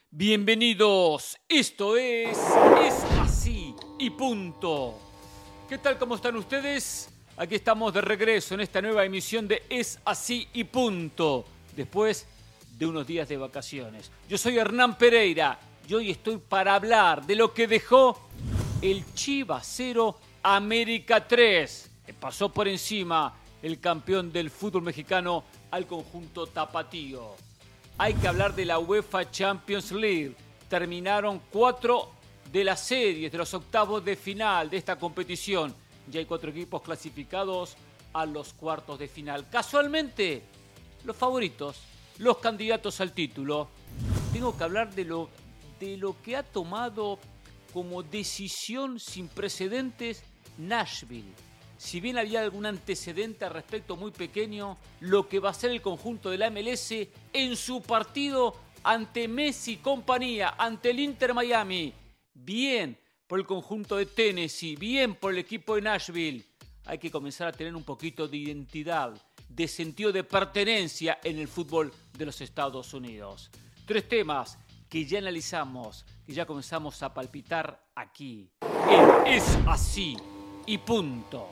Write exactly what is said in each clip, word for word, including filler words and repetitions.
Bienvenidos, esto es Es Así y Punto. ¿Qué tal? ¿Cómo están ustedes? Aquí estamos de regreso en esta nueva emisión de Es Así y Punto, después de unos días de vacaciones. Yo soy Hernán Pereira y hoy estoy para hablar de lo que dejó el Chivas cero América tres, que pasó por encima el campeón del fútbol mexicano al conjunto tapatío. Hay que hablar de la UEFA Champions League. Terminaron cuatro de las series de los octavos de final de esta competición. Ya hay cuatro equipos clasificados a los cuartos de final. Casualmente, los favoritos, los candidatos al título. Tengo que hablar de lo, de lo que ha tomado como decisión sin precedentes Nashville. Si bien había algún antecedente al respecto muy pequeño, lo que va a ser el conjunto de la M L S en su partido ante Messi y compañía, ante el Inter Miami. Bien por el conjunto de Tennessee, bien por el equipo de Nashville. Hay que comenzar a tener un poquito de identidad, de sentido de pertenencia en el fútbol de los Estados Unidos. Tres temas que ya analizamos, que ya comenzamos a palpitar aquí. En Es Así y Punto.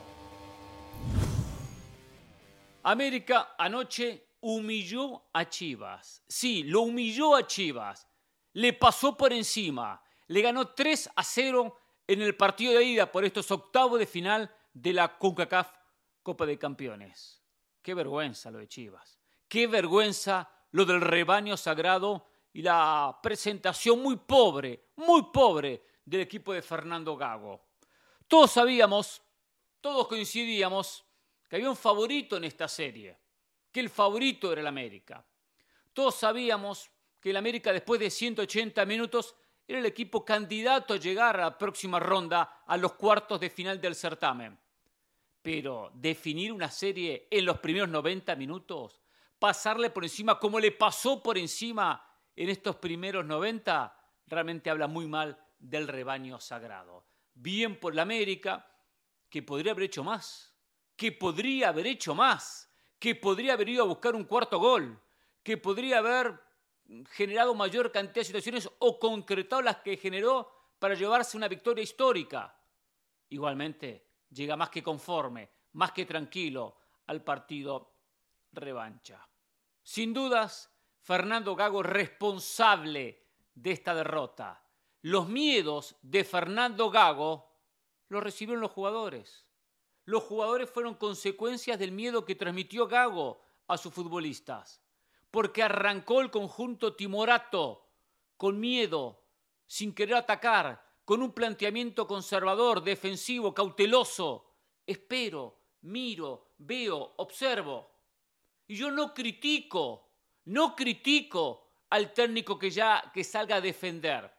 América anoche humilló a Chivas. Sí, lo humilló a Chivas. Le pasó por encima. Le ganó tres a cero en el partido de ida por estos octavos de final de la CONCACAF Copa de Campeones. Qué vergüenza lo de Chivas. Qué vergüenza lo del rebaño sagrado y la presentación muy pobre, muy pobre del equipo de Fernando Gago. Todos sabíamos, todos coincidíamos que había un favorito en esta serie, que el favorito era el América. Todos sabíamos que el América, después de ciento ochenta minutos, era el equipo candidato a llegar a la próxima ronda, a los cuartos de final del certamen. Pero definir una serie en los primeros noventa minutos, pasarle por encima como le pasó por encima en estos primeros noventa, realmente habla muy mal del rebaño sagrado. Bien por el América, que podría haber hecho más. que podría haber hecho más, que podría haber ido a buscar un cuarto gol, que podría haber generado mayor cantidad de situaciones o concretado las que generó para llevarse una victoria histórica. Igualmente, llega más que conforme, más que tranquilo al partido revancha. Sin dudas, Fernando Gago es responsable de esta derrota. Los miedos de Fernando Gago los recibieron los jugadores. Los jugadores fueron consecuencias del miedo que transmitió Gago a sus futbolistas, porque arrancó el conjunto timorato con miedo, sin querer atacar, con un planteamiento conservador, defensivo, cauteloso. Espero, miro, veo, observo. Y yo no critico, no critico al técnico que ya que salga a defender.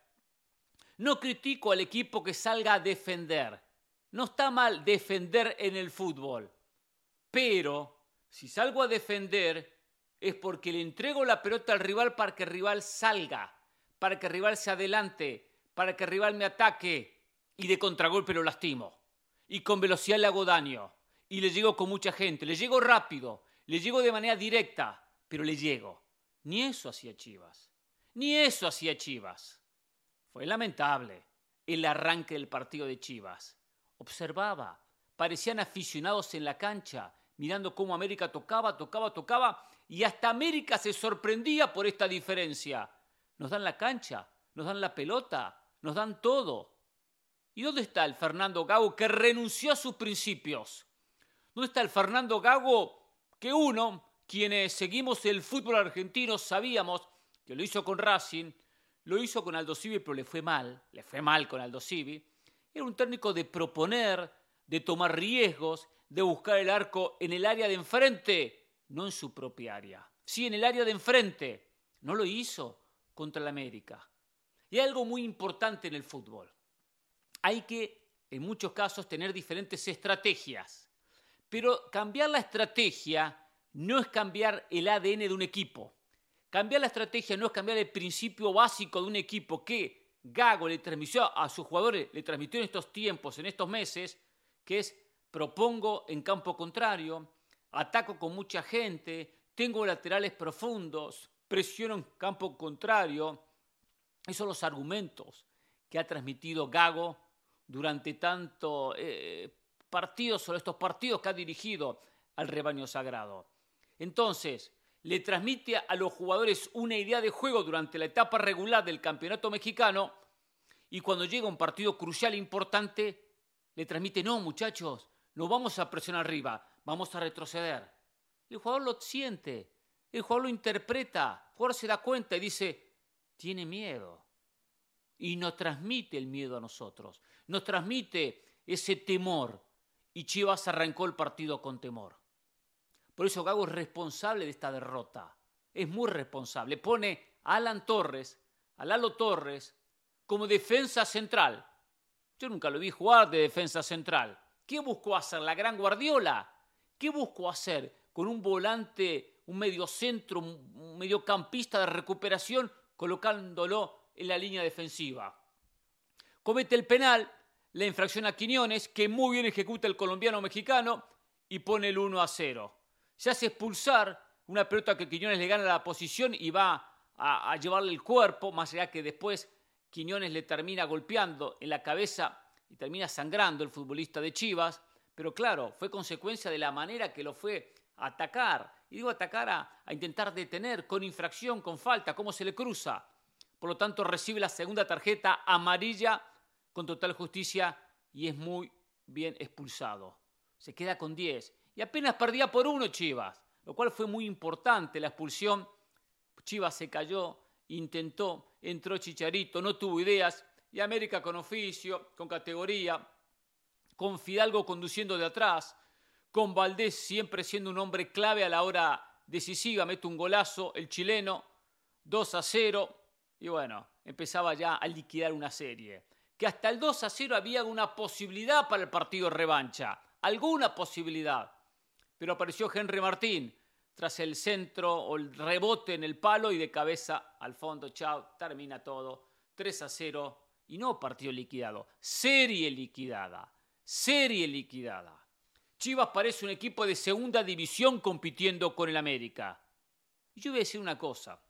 No critico al equipo que salga a defender. No está mal defender en el fútbol, pero si salgo a defender es porque le entrego la pelota al rival para que el rival salga, para que el rival se adelante, para que el rival me ataque y de contragolpe lo lastimo. Y con velocidad le hago daño y le llego con mucha gente, le llego rápido, le llego de manera directa, pero le llego. Ni eso hacía Chivas, ni eso hacía Chivas. Fue lamentable el arranque del partido de Chivas. Observaba, parecían aficionados en la cancha, mirando cómo América tocaba, tocaba, tocaba, y hasta América se sorprendía por esta diferencia. Nos dan la cancha, nos dan la pelota, nos dan todo. ¿Y dónde está el Fernando Gago que renunció a sus principios? ¿Dónde está el Fernando Gago que uno, quienes seguimos el fútbol argentino, sabíamos que lo hizo con Racing, lo hizo con Aldosivi, pero le fue mal, le fue mal con Aldosivi? Era un técnico de proponer, de tomar riesgos, de buscar el arco en el área de enfrente, no en su propia área. Sí, en el área de enfrente. No lo hizo contra el América. Y hay algo muy importante en el fútbol. Hay que, en muchos casos, tener diferentes estrategias. Pero cambiar la estrategia no es cambiar el A D N de un equipo. Cambiar la estrategia no es cambiar el principio básico de un equipo que Gago le transmitió a sus jugadores, le transmitió en estos tiempos, en estos meses, que es propongo en campo contrario, ataco con mucha gente, tengo laterales profundos, presiono en campo contrario, Esos son los argumentos que ha transmitido Gago durante tantos eh, partidos, sobre estos partidos que ha dirigido al rebaño sagrado. Entonces, le transmite a los jugadores una idea de juego durante la etapa regular del campeonato mexicano y cuando llega un partido crucial e importante, le transmite, no muchachos, no vamos a presionar arriba, vamos a retroceder. El jugador lo siente, el jugador lo interpreta, el jugador se da cuenta y dice, tiene miedo. Y nos transmite el miedo a nosotros, nos transmite ese temor. Y Chivas arrancó el partido con temor. Por eso Gago es responsable de esta derrota. Es muy responsable. Pone a Alan Torres, a Lalo Torres, como defensa central. Yo nunca lo vi jugar de defensa central. ¿Qué buscó hacer la gran Guardiola? ¿Qué buscó hacer con un volante, un mediocentro, un mediocampista de recuperación, colocándolo en la línea defensiva? Comete el penal, la infracción a Quiñones, que muy bien ejecuta el colombiano mexicano y pone el uno a cero. Se hace expulsar una pelota que Quiñones le gana la posición y va a, a llevarle el cuerpo, más allá que después Quiñones le termina golpeando en la cabeza y termina sangrando el futbolista de Chivas. Pero claro, fue consecuencia de la manera que lo fue a atacar. Y digo atacar a, a intentar detener con infracción, con falta, cómo se le cruza. Por lo tanto, recibe la segunda tarjeta amarilla con total justicia y es muy bien expulsado. Se queda con diez. Y apenas perdía por uno Chivas, lo cual fue muy importante la expulsión. Chivas se cayó, intentó, entró Chicharito, no tuvo ideas. Y América con oficio, con categoría, con Fidalgo conduciendo de atrás, con Valdés siempre siendo un hombre clave a la hora decisiva. Mete un golazo el chileno, dos a cero. Y bueno, empezaba ya a liquidar una serie. Que hasta el dos a cero había una posibilidad para el partido revancha. Alguna posibilidad. Pero apareció Henry Martín tras el centro o el rebote en el palo y de cabeza al fondo. Chao, termina todo. tres a cero y no partido liquidado. Serie liquidada. Serie liquidada. Chivas parece un equipo de segunda división compitiendo con el América. Y yo voy a decir una cosa.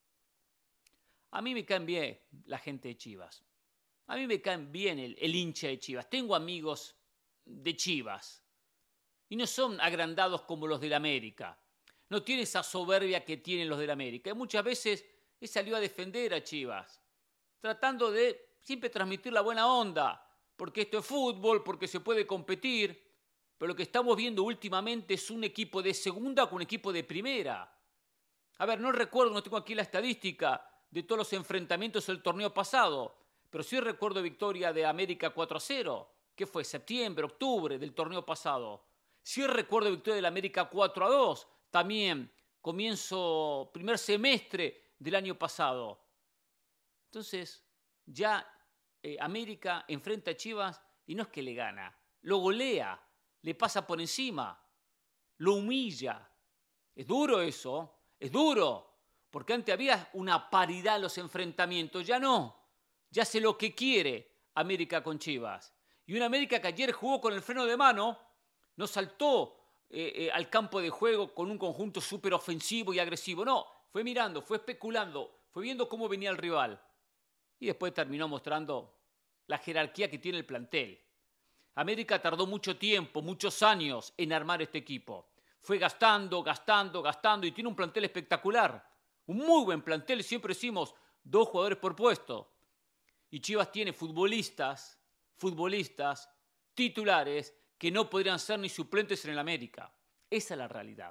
A mí me caen bien la gente de Chivas. A mí me caen bien el, el hincha de Chivas. Tengo amigos de Chivas. Y no son agrandados como los del América. No tiene esa soberbia que tienen los del América. Y muchas veces he salido a defender a Chivas. Tratando de siempre transmitir la buena onda. Porque esto es fútbol, porque se puede competir. Pero lo que estamos viendo últimamente es un equipo de segunda con un equipo de primera. A ver, no recuerdo, no tengo aquí la estadística de todos los enfrentamientos del torneo pasado. Pero sí recuerdo victoria de América cuatro a cero. ¿Qué fue? Septiembre, octubre del torneo pasado. Sí recuerdo victoria del América cuatro a dos, también comienzo, primer semestre del año pasado. Entonces, ya eh, América enfrenta a Chivas y no es que le gana, lo golea, le pasa por encima, lo humilla. Es duro eso, es duro, porque antes había una paridad en los enfrentamientos, ya no, ya hace lo que quiere América con Chivas. Y una América que ayer jugó con el freno de mano, no saltó eh, eh, al campo de juego con un conjunto súper ofensivo y agresivo. No, fue mirando, fue especulando, fue viendo cómo venía el rival. Y después terminó mostrando la jerarquía que tiene el plantel. América tardó mucho tiempo, muchos años en armar este equipo. Fue gastando, gastando, gastando y tiene un plantel espectacular. Un muy buen plantel, siempre decimos dos jugadores por puesto. Y Chivas tiene futbolistas, futbolistas titulares que no podrían ser ni suplentes en el América. Esa es la realidad.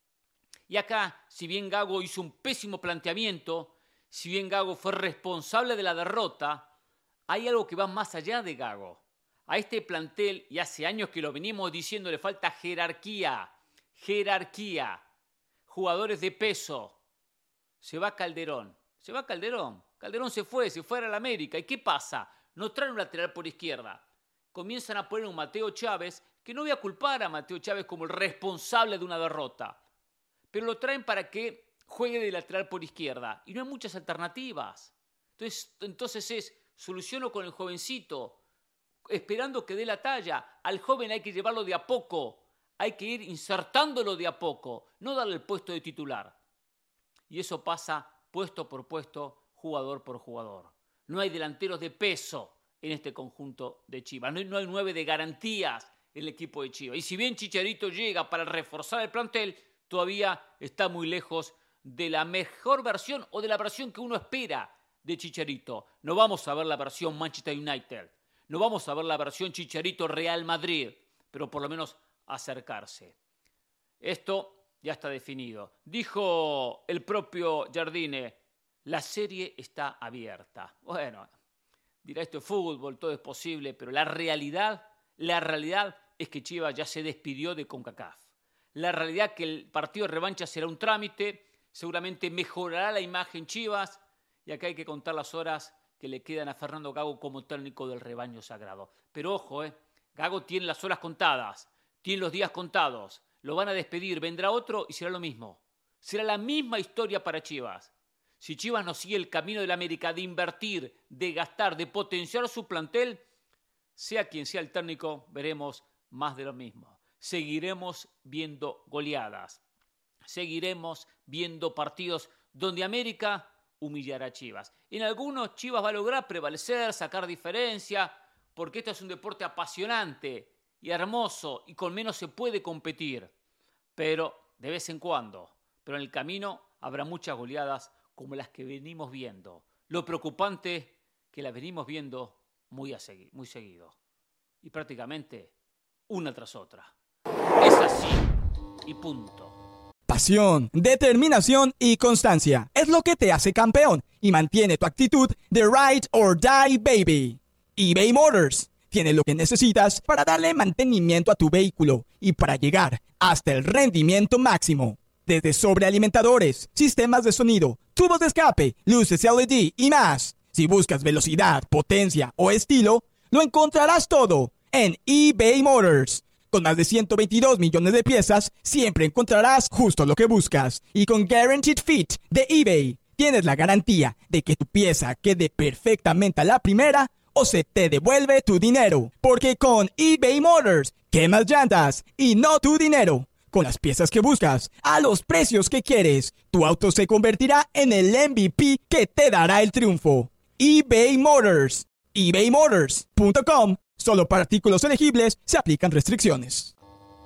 Y acá, si bien Gago hizo un pésimo planteamiento, si bien Gago fue responsable de la derrota, hay algo que va más allá de Gago. A este plantel, y hace años que lo venimos diciendo, le falta jerarquía, jerarquía, jugadores de peso. Se va Calderón, se va Calderón, Calderón se fue, se fue a la América. ¿Y qué pasa? No traen un lateral por izquierda. Comienzan a poner un Mateo Chávez, que no voy a culpar a Mateo Chávez como el responsable de una derrota, pero lo traen para que juegue de lateral por izquierda, y no hay muchas alternativas. Entonces, entonces es, soluciono con el jovencito, esperando que dé la talla. Al joven hay que llevarlo de a poco, hay que ir insertándolo de a poco, no darle el puesto de titular. Y eso pasa puesto por puesto, jugador por jugador. No hay delanteros de peso en este conjunto de Chivas. No hay, no hay nueve de garantías en el equipo de Chivas. Y si bien Chicharito llega para reforzar el plantel, todavía está muy lejos de la mejor versión o de la versión que uno espera de Chicharito. No vamos a ver la versión Manchester United. No vamos a ver la versión Chicharito Real Madrid. Pero por lo menos acercarse. Esto ya está definido. Dijo el propio Jardine, la serie está abierta. Bueno, dirá esto es fútbol, todo es posible, pero la realidad, la realidad es que Chivas ya se despidió de CONCACAF. La realidad es que el partido de revancha será un trámite, seguramente mejorará la imagen Chivas, y acá hay que contar las horas que le quedan a Fernando Gago como técnico del rebaño sagrado. Pero ojo, eh, Gago tiene las horas contadas, tiene los días contados, lo van a despedir, vendrá otro y será lo mismo. Será la misma historia para Chivas. Si Chivas no sigue el camino de la América de invertir, de gastar, de potenciar su plantel, sea quien sea el técnico, veremos más de lo mismo. Seguiremos viendo goleadas. Seguiremos viendo partidos donde América humillará a Chivas. En algunos Chivas va a lograr prevalecer, sacar diferencia, porque esto es un deporte apasionante y hermoso y con menos se puede competir. Pero de vez en cuando, pero en el camino habrá muchas goleadas como las que venimos viendo. Lo preocupante que las venimos viendo muy, a segui- muy seguido. Y prácticamente una tras otra. Es así y punto. Pasión, determinación y constancia es lo que te hace campeón y mantiene tu actitud de ride or die baby. eBay Motors tiene lo que necesitas para darle mantenimiento a tu vehículo y para llegar hasta el rendimiento máximo. Desde sobrealimentadores, sistemas de sonido, tubos de escape, luces L E D y más. Si buscas velocidad, potencia o estilo, lo encontrarás todo en eBay Motors. Con más de ciento veintidós millones de piezas, siempre encontrarás justo lo que buscas. Y con Guaranteed Fit de eBay, tienes la garantía de que tu pieza quede perfectamente a la primera o se te devuelve tu dinero. Porque con eBay Motors, quemas llantas y no tu dinero. Con las piezas que buscas, a los precios que quieres, tu auto se convertirá en el M V P que te dará el triunfo. eBay Motors. ebay motors punto com. Solo para artículos elegibles se aplican restricciones.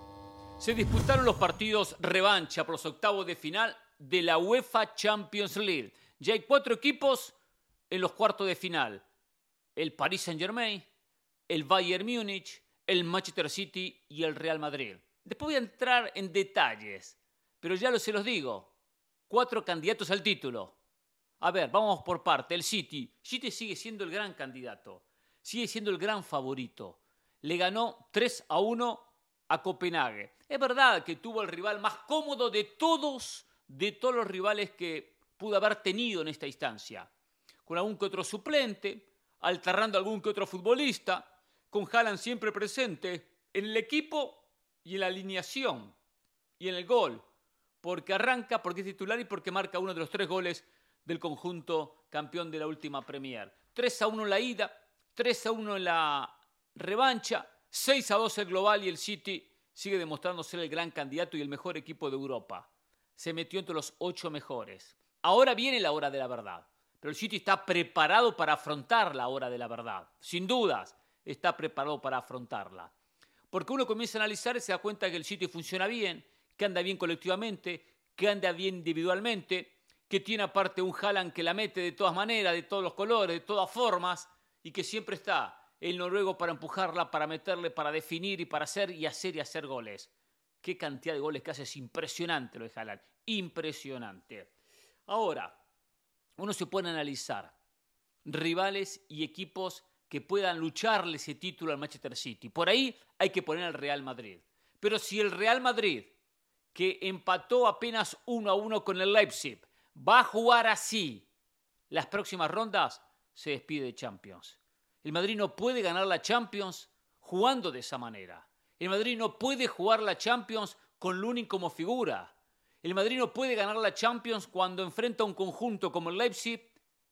Se disputaron los partidos revancha por los octavos de final de la UEFA Champions League. Ya hay cuatro equipos en los cuartos de final. El Paris Saint-Germain, el Bayern Múnich, el Manchester City y el Real Madrid. Después voy a entrar en detalles, pero ya lo se los digo. Cuatro candidatos al título. A ver, vamos por parte. El City. City sigue siendo el gran candidato. Sigue siendo el gran favorito. Le ganó tres a uno a Copenhague. Es verdad que tuvo el rival más cómodo de todos, de todos los rivales que pudo haber tenido en esta instancia. Con algún que otro suplente, alternando algún que otro futbolista, con Haaland siempre presente en el equipo y en la alineación y en el gol. Porque arranca, porque es titular y porque marca uno de los tres goles del conjunto campeón de la última Premier. tres a uno en la ida, tres a uno en la revancha, seis a dos el global y el City sigue demostrando ser el gran candidato y el mejor equipo de Europa. Se metió entre los ocho mejores. Ahora viene la hora de la verdad, pero el City está preparado para afrontar la hora de la verdad. Sin dudas, está preparado para afrontarla. Porque uno comienza a analizar y se da cuenta que el City funciona bien, que anda bien colectivamente, que anda bien individualmente, que tiene aparte un Haaland que la mete de todas maneras, de todos los colores, de todas formas, y que siempre está el noruego para empujarla, para meterle, para definir y para hacer y hacer y hacer goles. Qué cantidad de goles que hace, es impresionante lo de Haaland, impresionante. Ahora, uno se puede analizar rivales y equipos que puedan lucharle ese título al Manchester City. Por ahí hay que poner al Real Madrid. Pero si el Real Madrid, que empató apenas uno a uno con el Leipzig, va a jugar así las próximas rondas, se despide de Champions. El Madrid no puede ganar la Champions jugando de esa manera. El Madrid no puede jugar la Champions con Lunin como figura. El Madrid no puede ganar la Champions cuando enfrenta a un conjunto como el Leipzig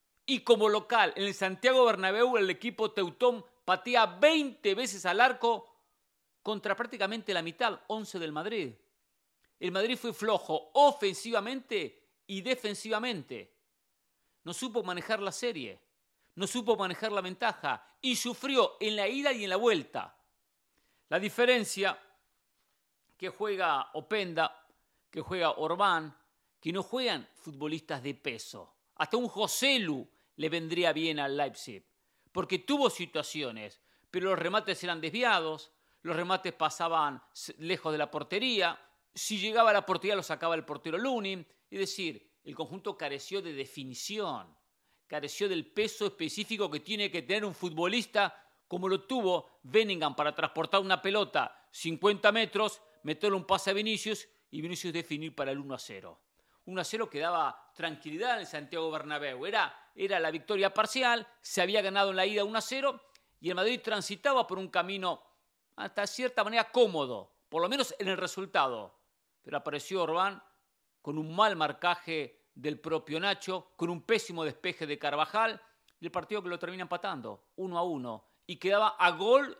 y como local en el Santiago Bernabéu el equipo teutón patea veinte veces al arco contra prácticamente la mitad, once del Madrid. El Madrid fue flojo ofensivamente y defensivamente. No supo manejar la serie. no supo manejar la ventaja y sufrió en la ida y en la vuelta. La diferencia que juega Openda, que juega Orbán, que no juegan futbolistas de peso. Hasta un Joselu le vendría bien al Leipzig, porque tuvo situaciones, pero los remates eran desviados, los remates pasaban lejos de la portería, si llegaba a la portería lo sacaba el portero Lunin, es decir, el conjunto careció de definición, careció del peso específico que tiene que tener un futbolista como lo tuvo Bellingham para transportar una pelota cincuenta metros, meterle un pase a Vinicius y Vinicius definir para el uno a cero. uno a cero que daba tranquilidad en el Santiago Bernabéu. Era, era la victoria parcial, se había ganado en la ida uno a cero y el Madrid transitaba por un camino hasta cierta manera cómodo, por lo menos en el resultado. Pero apareció Orbán con un mal marcaje del propio Nacho, con un pésimo despeje de Carvajal y el partido que lo termina empatando, uno a uno. Y quedaba a gol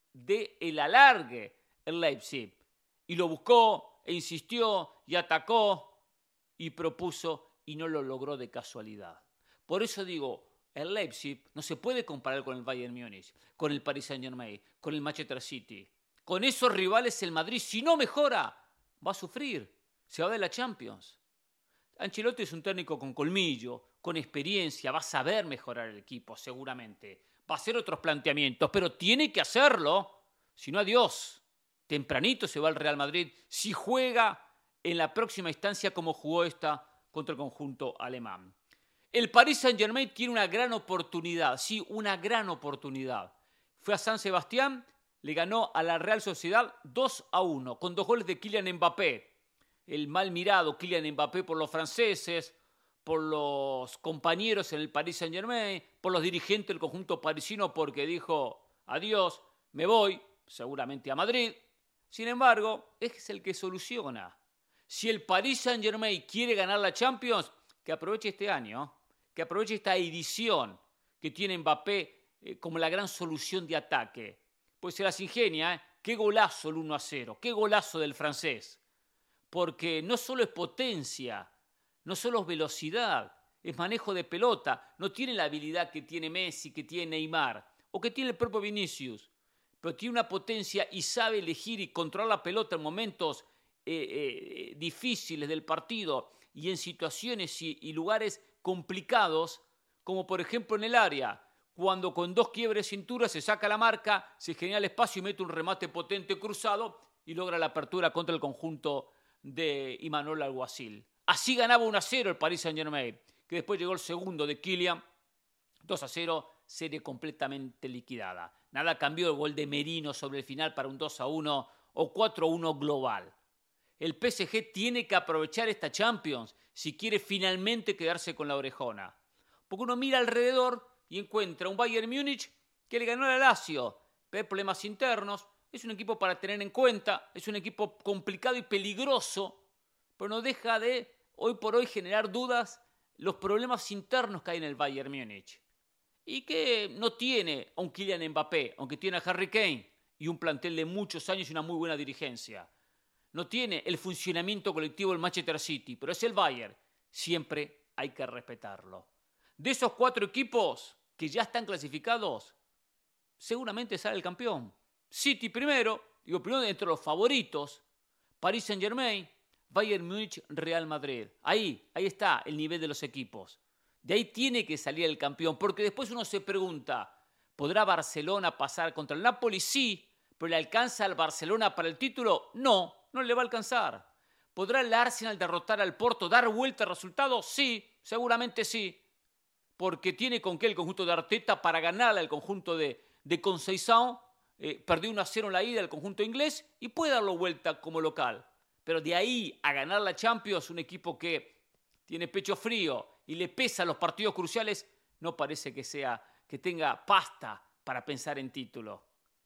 de el alargue el Leipzig. Y lo buscó e insistió y atacó y propuso y no lo logró de casualidad. Por eso digo, el Leipzig no se puede comparar con el Bayern Múnich, con el Paris Saint-Germain, con el Manchester City. Con esos rivales el Madrid, si no mejora, va a sufrir, se va de la Champions. Ancelotti es un técnico con colmillo, con experiencia, va a saber mejorar el equipo seguramente. Va a hacer otros planteamientos, pero tiene que hacerlo, si no adiós. Tempranito se va al Real Madrid si juega en la próxima instancia como jugó esta contra el conjunto alemán. El Paris Saint-Germain tiene una gran oportunidad, sí, una gran oportunidad. Fue a San Sebastián, le ganó a la Real Sociedad dos a uno, con dos goles de Kylian Mbappé. El mal mirado Kylian Mbappé por los franceses, por los compañeros en el Paris Saint-Germain, por los dirigentes del conjunto parisino, porque dijo, adiós, me voy, seguramente a Madrid. Sin embargo, es el que soluciona. Si el Paris Saint-Germain quiere ganar la Champions, que aproveche este año, que aproveche esta edición que tiene Mbappé eh, como la gran solución de ataque. Pues se las ingenia, ¿eh? Qué golazo el uno a cero, qué golazo del francés. Porque no solo es potencia, no solo es velocidad, es manejo de pelota. No tiene la habilidad que tiene Messi, que tiene Neymar, o que tiene el propio Vinicius. Pero tiene una potencia y sabe elegir y controlar la pelota en momentos eh, eh, difíciles del partido y en situaciones y, y lugares complicados, como por ejemplo en el área, cuando con dos quiebres de cintura se saca la marca, se genera el espacio y mete un remate potente cruzado y logra la apertura contra el conjunto de Imanol Alguacil. Así ganaba uno a cero el Paris Saint-Germain, que después llegó el segundo de Kylian, dos a cero, serie completamente liquidada. Nada cambió el gol de Merino sobre el final para un dos a uno o cuatro a uno global. El P S G tiene que aprovechar esta Champions si quiere finalmente quedarse con la orejona. Porque uno mira alrededor y encuentra un Bayern Múnich que le ganó al Lazio, pero hay problemas internos. Es un equipo para tener en cuenta, es un equipo complicado y peligroso, pero no deja de, hoy por hoy, generar dudas los problemas internos que hay en el Bayern Múnich. Y que no tiene a un Kylian Mbappé, aunque tiene a Harry Kane y un plantel de muchos años y una muy buena dirigencia. No tiene el funcionamiento colectivo del Manchester City, pero es el Bayern. Siempre hay que respetarlo. De esos cuatro equipos que ya están clasificados, seguramente sale el campeón. City primero, digo primero entre los favoritos, Paris Saint-Germain, Bayern Múnich, Real Madrid. Ahí, ahí está el nivel de los equipos. De ahí tiene que salir el campeón, porque después uno se pregunta, ¿podrá Barcelona pasar contra el Napoli? Sí, pero ¿le alcanza al Barcelona para el título? No, no le va a alcanzar. ¿Podrá el Arsenal derrotar al Porto, dar vuelta al resultado? Sí, seguramente sí, porque tiene con qué el conjunto de Arteta para ganarle al conjunto de, de Conceição. Eh, perdió uno a cero en la ida el conjunto inglés y puede darlo vuelta como local. Pero de ahí a ganar la Champions, un equipo que tiene pecho frío y le pesa los partidos cruciales, no parece que sea que tenga pasta para pensar en título.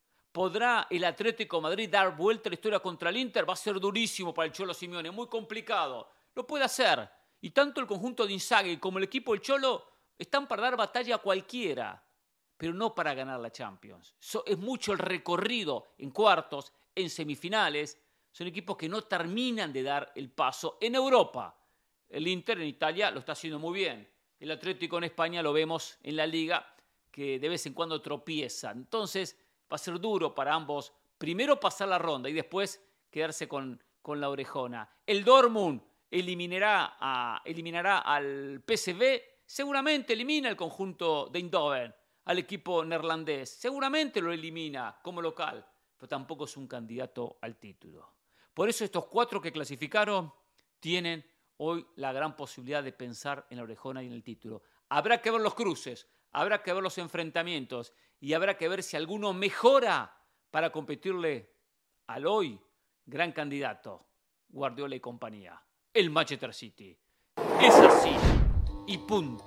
¿Podrá el Atlético de Madrid dar vuelta a la historia contra el Inter? Va a ser durísimo para el Cholo Simeone, muy complicado. Lo puede hacer. Y tanto el conjunto de Inzaghi como el equipo del Cholo están para dar batalla a cualquiera, pero no para ganar la Champions. So, es mucho el recorrido en cuartos, en semifinales. Son equipos que no terminan de dar el paso en Europa. El Inter en Italia lo está haciendo muy bien. El Atlético en España lo vemos en la Liga que de vez en cuando tropieza. Entonces va a ser duro para ambos primero pasar la ronda y después quedarse con, con la orejona. El Dortmund eliminará, a, eliminará al P S V, seguramente elimina el conjunto de Eindhoven, al equipo neerlandés. Seguramente lo elimina como local, pero tampoco es un candidato al título. Por eso estos cuatro que clasificaron tienen hoy la gran posibilidad de pensar en la orejona y en el título. Habrá que ver los cruces, habrá que ver los enfrentamientos y habrá que ver si alguno mejora para competirle al hoy gran candidato, Guardiola y compañía, el Manchester City. Es así y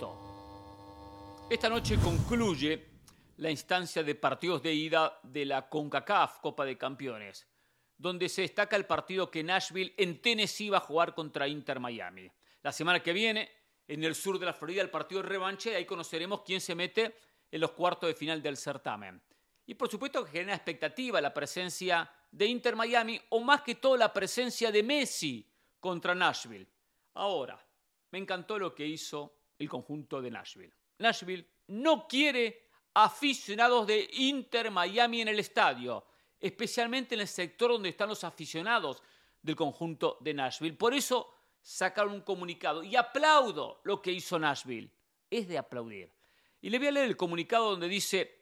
punto. Esta noche concluye la instancia de partidos de ida de la CONCACAF, Copa de Campeones, donde se destaca el partido que Nashville en Tennessee va a jugar contra Inter Miami. La semana que viene, en el sur de la Florida, el partido de revancha, y ahí conoceremos quién se mete en los cuartos de final del certamen. Y por supuesto que genera expectativa la presencia de Inter Miami, o más que todo la presencia de Messi contra Nashville. Ahora, me encantó lo que hizo el conjunto de Nashville. Nashville no quiere aficionados de Inter Miami en el estadio, especialmente en el sector donde están los aficionados del conjunto de Nashville. Por eso sacaron un comunicado y aplaudo lo que hizo Nashville. Es de aplaudir. Y le voy a leer el comunicado donde dice,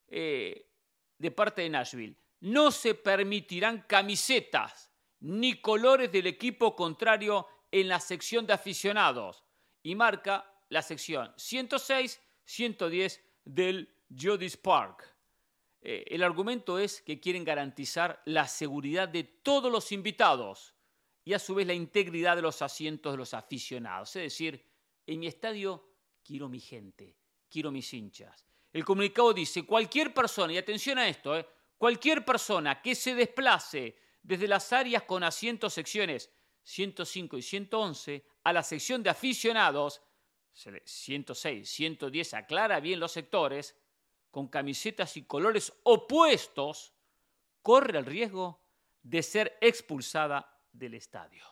eh, de parte de Nashville, no se permitirán camisetas ni colores del equipo contrario en la sección de aficionados. Y marca la sección ciento seis ciento diez del Geodis Park. Eh, el argumento es que quieren garantizar la seguridad de todos los invitados y a su vez la integridad de los asientos de los aficionados. Es decir, en mi estadio quiero mi gente, quiero mis hinchas. El comunicado dice, cualquier persona, y atención a esto, eh, cualquier persona que se desplace desde las áreas con asientos secciones ciento cinco y ciento once a la sección de aficionados, ciento seis, ciento diez, aclara bien los sectores, con camisetas y colores opuestos, corre el riesgo de ser expulsada del estadio.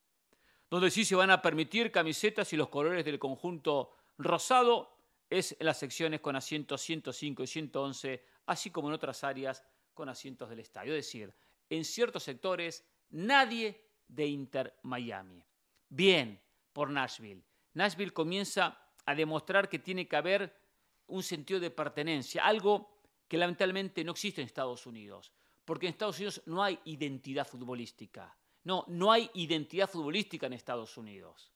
Donde sí se van a permitir camisetas y los colores del conjunto rosado es en las secciones con asientos ciento cinco y ciento once, así como en otras áreas con asientos del estadio. Es decir, en ciertos sectores, nadie de Inter Miami. Bien, por Nashville. Nashville comienza a demostrar que tiene que haber un sentido de pertenencia, algo que lamentablemente no existe en Estados Unidos, porque en Estados Unidos no hay identidad futbolística. No, no hay identidad futbolística en Estados Unidos.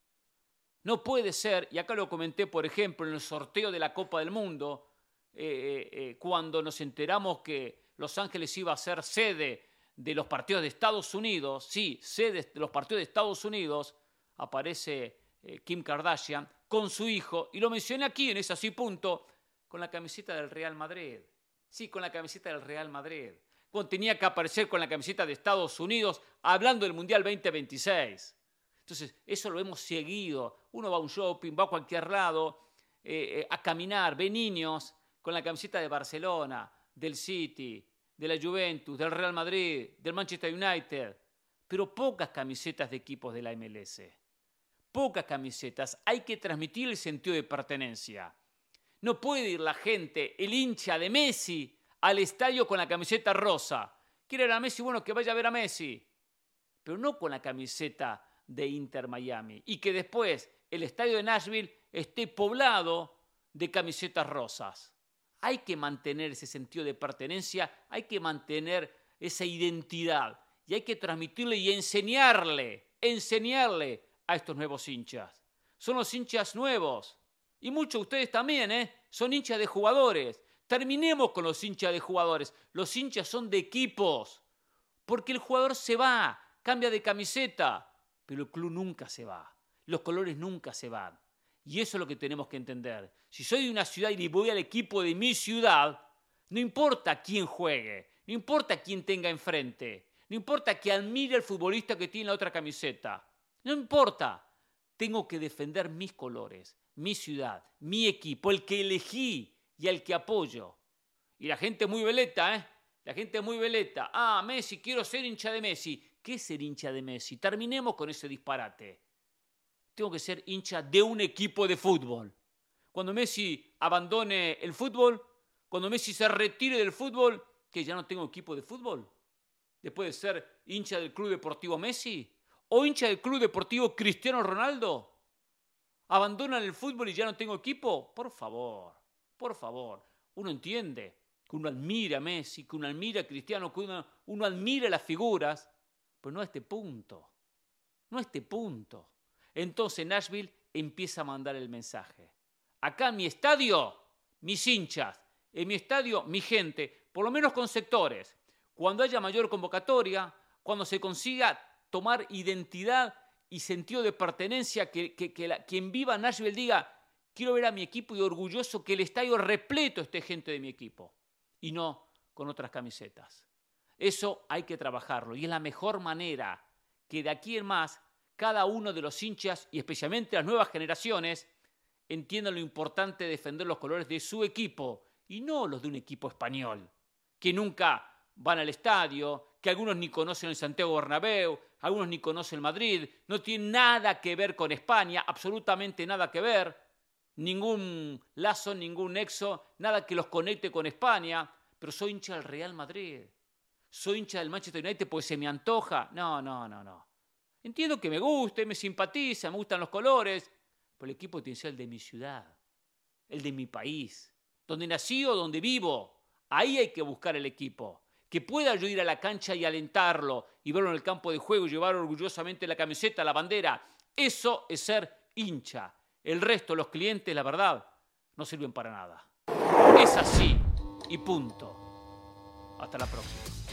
No puede ser, y acá lo comenté, por ejemplo, en el sorteo de la Copa del Mundo, eh, eh, cuando nos enteramos que Los Ángeles iba a ser sede de los partidos de Estados Unidos, sí, sede de los partidos de Estados Unidos, aparece eh, Kim Kardashian con su hijo, y lo mencioné aquí en ese así punto, con la camiseta del Real Madrid. Sí, con la camiseta del Real Madrid. Cuando tenía que aparecer con la camiseta de Estados Unidos hablando del Mundial veinte veintiséis. Entonces, eso lo hemos seguido. Uno va a un shopping, va a cualquier lado, eh, eh, a caminar, ve niños con la camiseta de Barcelona, del City, de la Juventus, del Real Madrid, del Manchester United, pero pocas camisetas de equipos de la M L S. Pocas camisetas. Hay que transmitir el sentido de pertenencia. No puede ir la gente, el hincha de Messi, al estadio con la camiseta rosa. ¿Quiere ver a Messi? Bueno, que vaya a ver a Messi. Pero no con la camiseta de Inter Miami. Y que después el estadio de Nashville esté poblado de camisetas rosas. Hay que mantener ese sentido de pertenencia, hay que mantener esa identidad. Y hay que transmitirle y enseñarle, enseñarle a estos nuevos hinchas. Son los hinchas nuevos. Y muchos de ustedes también, ¿eh? Son hinchas de jugadores. Terminemos con los hinchas de jugadores. Los hinchas son de equipos. Porque el jugador se va, cambia de camiseta. Pero el club nunca se va. Los colores nunca se van. Y eso es lo que tenemos que entender. Si soy de una ciudad y voy al equipo de mi ciudad, no importa quién juegue, no importa quién tenga enfrente, no importa que admire al futbolista que tiene la otra camiseta. No importa. Tengo que defender mis colores, mi ciudad, mi equipo, el que elegí y al que apoyo. Y la gente muy veleta, ¿eh? La gente muy veleta. Ah, Messi, quiero ser hincha de Messi. ¿Qué es ser hincha de Messi? Terminemos con ese disparate. Tengo que ser hincha de un equipo de fútbol. cuando Messi abandone el fútbol, cuando Messi se retire del fútbol, que ya no tengo equipo de fútbol, después de ser hincha del Club Deportivo Messi o hincha del Club Deportivo Cristiano Ronaldo. ¿Abandonan el fútbol y ya no tengo equipo? Por favor, por favor. Uno entiende que uno admira a Messi, que uno admira a Cristiano, que uno, uno admira las figuras, pero no a este punto. No a este punto. Entonces Nashville empieza a mandar el mensaje. Acá en mi estadio, mis hinchas, en mi estadio, mi gente, por lo menos con sectores. Cuando haya mayor convocatoria, cuando se consiga tomar identidad y sentido de pertenencia, que, que, que la, quien viva en Nashville diga, quiero ver a mi equipo y orgulloso que el estadio repleto esté gente de mi equipo y no con otras camisetas. Eso hay que trabajarlo y es la mejor manera que de aquí en más cada uno de los hinchas y especialmente las nuevas generaciones entiendan lo importante de defender los colores de su equipo y no los de un equipo español, que nunca van al estadio, que algunos ni conocen el Santiago Bernabéu, algunos ni conocen el Madrid, no tiene nada que ver con España, absolutamente nada que ver, ningún lazo, ningún nexo, nada que los conecte con España, pero soy hincha del Real Madrid, soy hincha del Manchester United porque se me antoja. No, no, no, no. Entiendo que me guste, me simpatiza, me gustan los colores, pero el equipo tiene que ser el de mi ciudad, el de mi país, donde nací o donde vivo. Ahí hay que buscar el equipo. Que pueda yo ir a la cancha y alentarlo y verlo en el campo de juego y llevar orgullosamente la camiseta, la bandera. Eso es ser hincha. El resto, los clientes, la verdad, no sirven para nada. Es así y punto. Hasta la próxima.